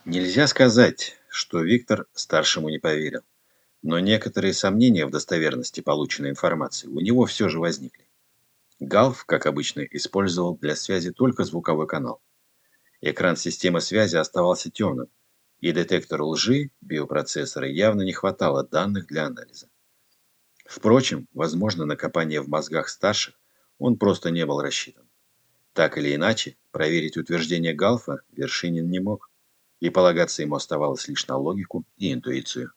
Нельзя сказать, что Виктор старшему не поверил, но некоторые сомнения в достоверности полученной информации у него все же возникли. Галф, как обычно, использовал для связи только звуковой канал. Экран системы связи оставался темным, и детектору лжи биопроцессора явно не хватало данных для анализа. Впрочем, возможно, на копание в мозгах старших он просто не был рассчитан. Так или иначе, проверить утверждение Галфа Вершинин не мог, и полагаться ему оставалось лишь на логику и интуицию.